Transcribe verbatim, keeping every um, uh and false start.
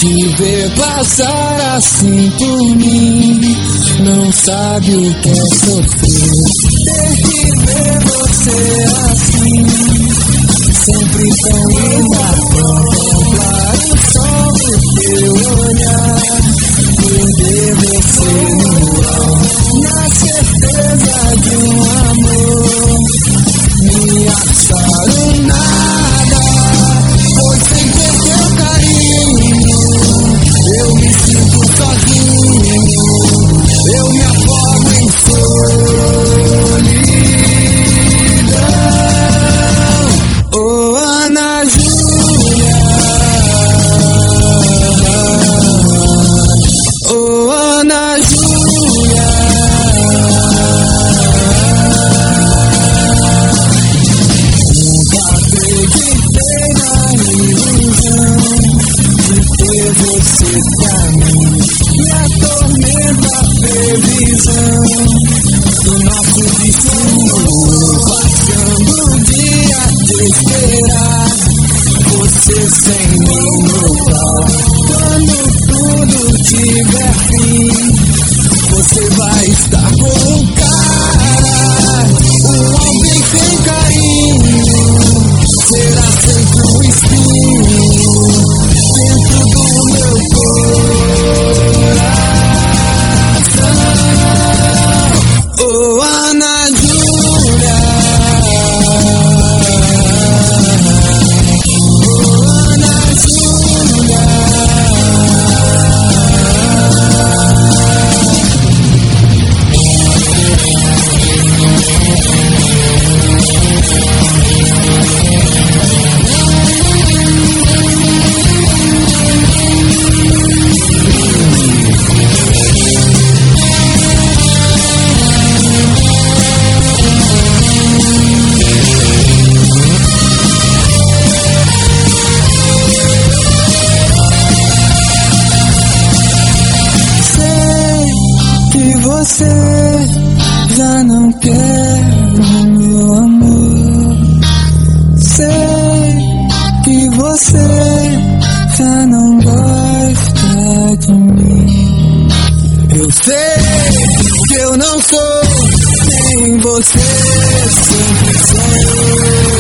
te ver passar assim por mim, não sabe o que é sofrer. Ter que ver você assim, sempre tão linda, contemplar o sol do teu olhar, perder você no ar, na certeza de um amor, me assaram nada, pois sem ter teu carinho, eu me sinto sozinho, eu me afogo em solidão. Oh, Ana Júlia, oh, Ana Júlia, nunca acreditei na ilusão de ter você pra mim, me atormenta a previsão do nosso destino, passando o dia de esperar você sem mim no par. Quando tudo tiver fim, você vai estar com um cara, um homem sem carinho, será sempre um espinho dentro do meu coração. Oh, Ana Júlia, oh, Ana Júlia, você já não quer o meu amor. Sei que você já não gosta de mim. Eu sei que eu não sou sem você, sempre sou.